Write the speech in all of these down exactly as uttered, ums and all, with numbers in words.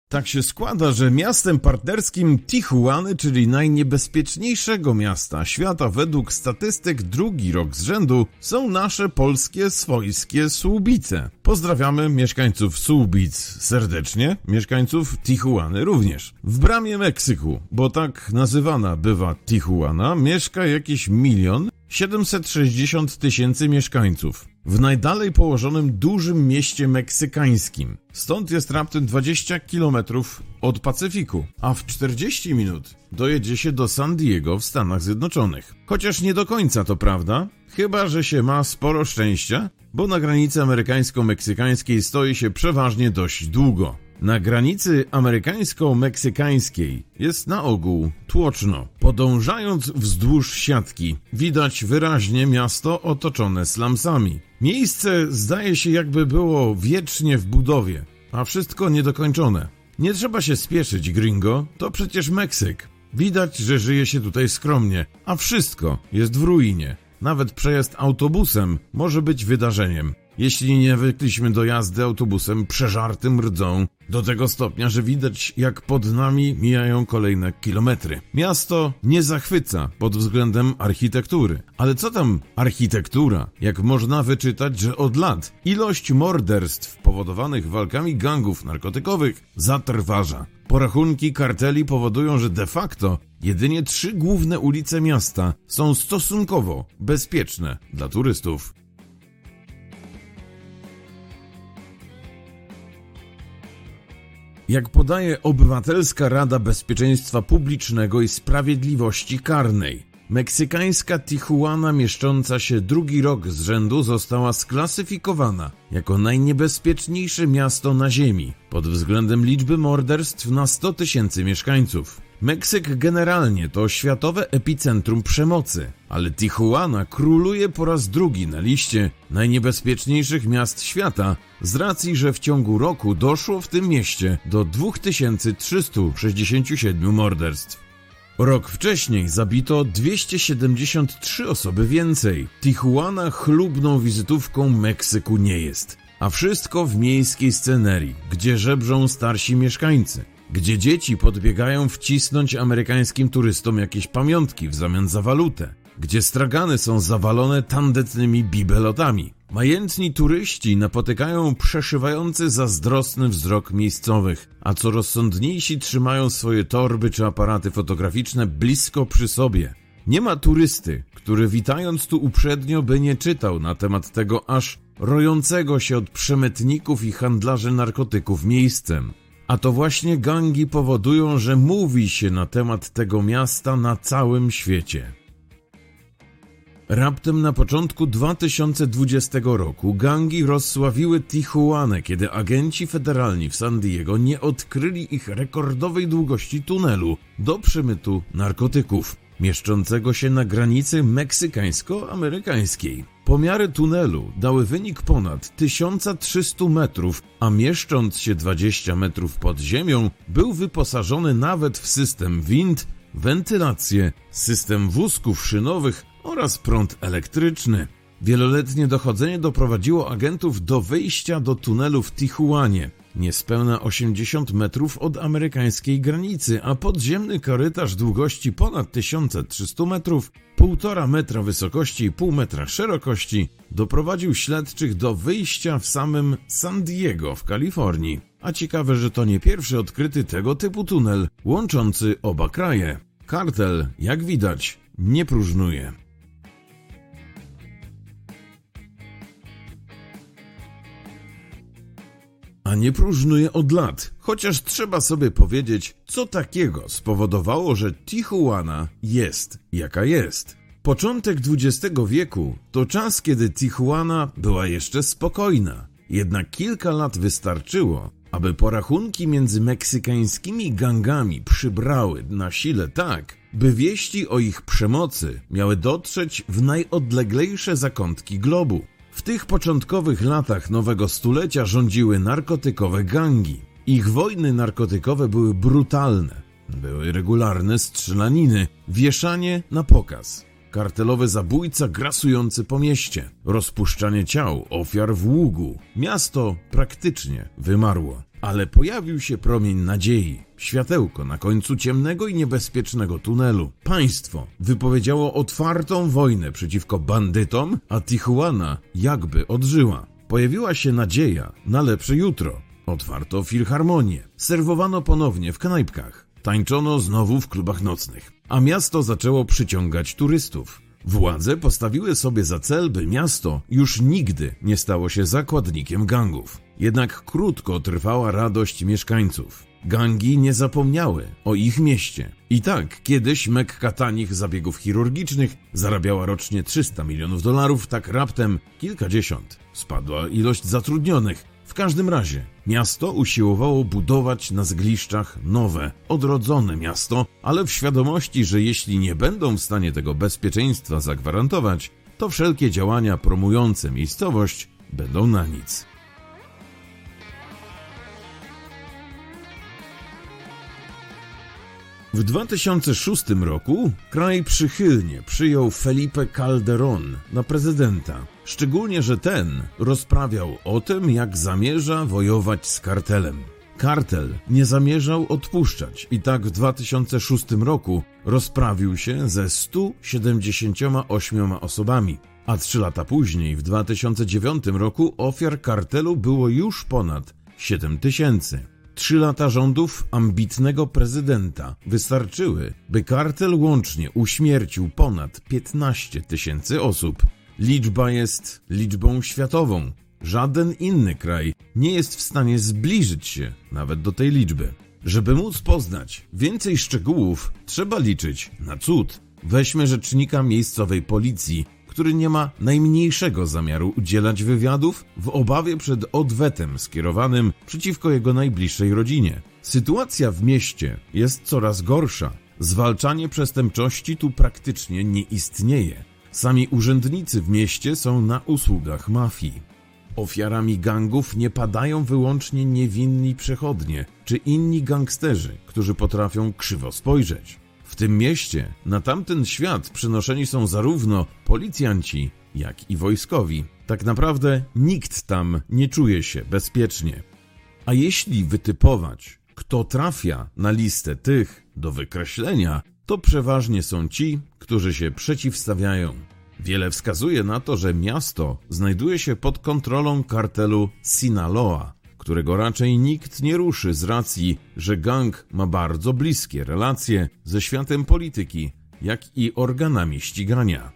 Tak się składa, że miastem partnerskim Tijuany, czyli najniebezpieczniejszego miasta świata według statystyk drugi rok z rzędu, są nasze polskie swojskie Słubice. Pozdrawiamy mieszkańców Słubic serdecznie, mieszkańców Tijuany również. W bramie Meksyku, bo tak nazywana bywa Tijuana, mieszka jakieś milion siedemset sześćdziesiąt tysięcy mieszkańców. W najdalej położonym dużym mieście meksykańskim. Stąd jest raptem dwadzieścia kilometrów od Pacyfiku, a w czterdzieści minut dojedzie się do San Diego w Stanach Zjednoczonych. Chociaż nie do końca to prawda, chyba że się ma sporo szczęścia, bo na granicy amerykańsko-meksykańskiej stoi się przeważnie dość długo. Na granicy amerykańsko-meksykańskiej jest na ogół tłoczno. Podążając wzdłuż siatki, widać wyraźnie miasto otoczone slumsami. Miejsce zdaje się jakby było wiecznie w budowie, a wszystko niedokończone. Nie trzeba się spieszyć, gringo, to przecież Meksyk. Widać, że żyje się tutaj skromnie, a wszystko jest w ruinie. Nawet przejazd autobusem może być wydarzeniem. Jeśli nie nawykliśmy do jazdy autobusem przeżartym rdzą, do tego stopnia, że widać jak pod nami mijają kolejne kilometry. Miasto nie zachwyca pod względem architektury. Ale co tam architektura? Jak można wyczytać, że od lat ilość morderstw powodowanych walkami gangów narkotykowych zatrważa. Porachunki karteli powodują, że de facto jedynie trzy główne ulice miasta są stosunkowo bezpieczne dla turystów. Jak podaje Obywatelska Rada Bezpieczeństwa Publicznego i Sprawiedliwości Karnej, meksykańska Tijuana, mieszcząca się drugi rok z rzędu, została sklasyfikowana jako najniebezpieczniejsze miasto na ziemi pod względem liczby morderstw na sto tysięcy mieszkańców. Meksyk generalnie to światowe epicentrum przemocy, ale Tijuana króluje po raz drugi na liście najniebezpieczniejszych miast świata z racji, że w ciągu roku doszło w tym mieście do dwa tysiące trzysta sześćdziesiąt siedem morderstw. Rok wcześniej zabito dwieście siedemdziesiąt trzy osoby więcej. Tijuana chlubną wizytówką Meksyku nie jest, a wszystko w miejskiej scenerii, gdzie żebrzą starsi mieszkańcy, gdzie dzieci podbiegają wcisnąć amerykańskim turystom jakieś pamiątki w zamian za walutę, gdzie stragany są zawalone tandetnymi bibelotami. Majętni turyści napotykają przeszywający zazdrosny wzrok miejscowych, a co rozsądniejsi trzymają swoje torby czy aparaty fotograficzne blisko przy sobie. Nie ma turysty, który witając tu uprzednio by nie czytał na temat tego aż rojącego się od przemytników i handlarzy narkotyków miejscem. A to właśnie gangi powodują, że mówi się na temat tego miasta na całym świecie. Raptem na początku dwa tysiące dwudziestego roku gangi rozsławiły Tijuanę, kiedy agenci federalni w San Diego nie odkryli ich rekordowej długości tunelu do przemytu narkotyków, mieszczącego się na granicy meksykańsko-amerykańskiej. Pomiary tunelu dały wynik ponad tysiąc trzysta metrów, a mieszcząc się dwadzieścia metrów pod ziemią, był wyposażony nawet w system wind, wentylację, system wózków szynowych oraz prąd elektryczny. Wieloletnie dochodzenie doprowadziło agentów do wejścia do tunelu w Tijuanie, niespełna osiemdziesiąt metrów od amerykańskiej granicy, a podziemny korytarz długości ponad tysiąc trzysta metrów, półtora metra wysokości i pół metra szerokości doprowadził śledczych do wyjścia w samym San Diego w Kalifornii. A ciekawe, że to nie pierwszy odkryty tego typu tunel łączący oba kraje. Kartel, jak widać, nie próżnuje. A nie próżnuje od lat, chociaż trzeba sobie powiedzieć, co takiego spowodowało, że Tijuana jest jaka jest. Początek dwudziestego wieku to czas, kiedy Tijuana była jeszcze spokojna. Jednak kilka lat wystarczyło, aby porachunki między meksykańskimi gangami przybrały na sile tak, by wieści o ich przemocy miały dotrzeć w najodleglejsze zakątki globu. W tych początkowych latach nowego stulecia rządziły narkotykowe gangi. Ich wojny narkotykowe były brutalne. Były regularne strzelaniny, wieszanie na pokaz, kartelowy zabójca grasujący po mieście, rozpuszczanie ciał ofiar w ługu. Miasto praktycznie wymarło. Ale pojawił się promień nadziei, światełko na końcu ciemnego i niebezpiecznego tunelu. Państwo wypowiedziało otwartą wojnę przeciwko bandytom, a Tijuana jakby odżyła. Pojawiła się nadzieja na lepsze jutro. Otwarto filharmonię, serwowano ponownie w knajpkach, tańczono znowu w klubach nocnych, a miasto zaczęło przyciągać turystów. Władze postawiły sobie za cel, by miasto już nigdy nie stało się zakładnikiem gangów. Jednak krótko trwała radość mieszkańców. Gangi nie zapomniały o ich mieście. I tak, kiedyś Mekka tanich zabiegów chirurgicznych zarabiała rocznie trzysta milionów dolarów, tak raptem kilkadziesiąt. Spadła ilość zatrudnionych. W każdym razie miasto usiłowało budować na zgliszczach nowe, odrodzone miasto, ale w świadomości, że jeśli nie będą w stanie tego bezpieczeństwa zagwarantować, to wszelkie działania promujące miejscowość będą na nic. W dwa tysiące szóstym roku kraj przychylnie przyjął Felipe Calderón na prezydenta. Szczególnie, że ten rozprawiał o tym, jak zamierza wojować z kartelem. Kartel nie zamierzał odpuszczać i tak w dwa tysiące szóstym roku rozprawił się ze stu siedemdziesięcioma ośmioma osobami, a trzy lata później, w dwa tysiące dziewiątym roku, ofiar kartelu było już ponad siedem tysięcy. Trzy lata rządów ambitnego prezydenta wystarczyły, by kartel łącznie uśmiercił ponad piętnaście tysięcy osób. Liczba jest liczbą światową. Żaden inny kraj nie jest w stanie zbliżyć się nawet do tej liczby. Żeby móc poznać więcej szczegółów, trzeba liczyć na cud. Weźmy rzecznika miejscowej policji, który nie ma najmniejszego zamiaru udzielać wywiadów w obawie przed odwetem skierowanym przeciwko jego najbliższej rodzinie. Sytuacja w mieście jest coraz gorsza. Zwalczanie przestępczości tu praktycznie nie istnieje. Sami urzędnicy w mieście są na usługach mafii. Ofiarami gangów nie padają wyłącznie niewinni przechodnie czy inni gangsterzy, którzy potrafią krzywo spojrzeć. W tym mieście na tamten świat przenoszeni są zarówno policjanci, jak i wojskowi. Tak naprawdę nikt tam nie czuje się bezpiecznie. A jeśli wytypować, kto trafia na listę tych do wykreślenia, to przeważnie są ci, którzy się przeciwstawiają. Wiele wskazuje na to, że miasto znajduje się pod kontrolą kartelu Sinaloa, którego raczej nikt nie ruszy z racji, że gang ma bardzo bliskie relacje ze światem polityki, jak i organami ścigania.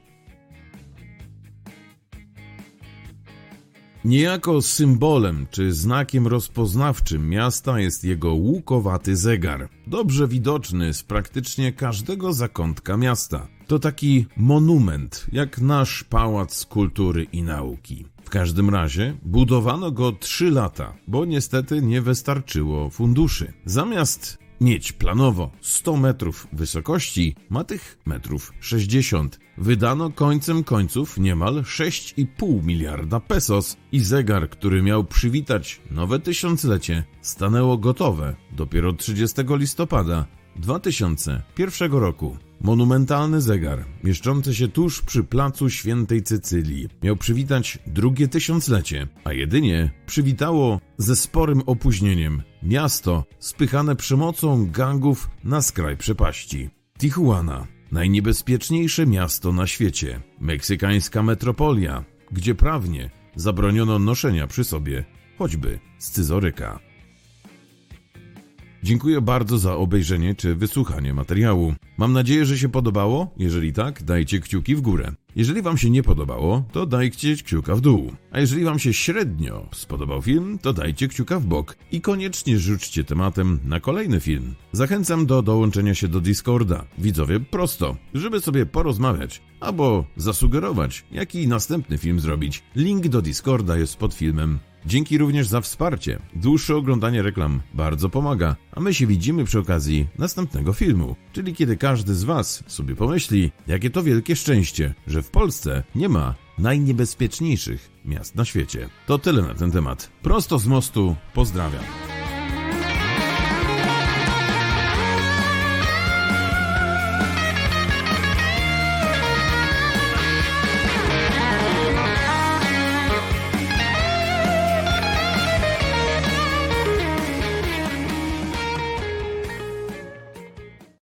Niejako symbolem czy znakiem rozpoznawczym miasta jest jego łukowaty zegar, dobrze widoczny z praktycznie każdego zakątka miasta. To taki monument, jak nasz Pałac Kultury i Nauki. W każdym razie budowano go trzy lata, bo niestety nie wystarczyło funduszy. Zamiast mieć planowo sto metrów wysokości, ma tych metrów sześćdziesiąt. Wydano końcem końców niemal sześć i pół miliarda pesos i zegar, który miał przywitać nowe tysiąclecie, stanęło gotowe dopiero trzydziestego listopada dwa tysiące pierwszego roku. Monumentalny zegar, mieszczący się tuż przy placu Świętej Cecylii, miał przywitać drugie tysiąclecie, a jedynie przywitało ze sporym opóźnieniem miasto spychane przemocą gangów na skraj przepaści. Tijuana, najniebezpieczniejsze miasto na świecie, meksykańska metropolia, gdzie prawnie zabroniono noszenia przy sobie choćby scyzoryka. Dziękuję bardzo za obejrzenie czy wysłuchanie materiału. Mam nadzieję, że się podobało. Jeżeli tak, dajcie kciuki w górę. Jeżeli wam się nie podobało, to dajcie kciuka w dół. A jeżeli wam się średnio spodobał film, to dajcie kciuka w bok i koniecznie rzućcie tematem na kolejny film. Zachęcam do dołączenia się do Discorda. Widzowie, prosto, żeby sobie porozmawiać albo zasugerować, jaki następny film zrobić. Link do Discorda jest pod filmem. Dzięki również za wsparcie. Dłuższe oglądanie reklam bardzo pomaga, a my się widzimy przy okazji następnego filmu, czyli kiedy każdy z was sobie pomyśli, jakie to wielkie szczęście, że w Polsce nie ma najniebezpieczniejszych miast na świecie. To tyle na ten temat. Prosto z mostu, pozdrawiam.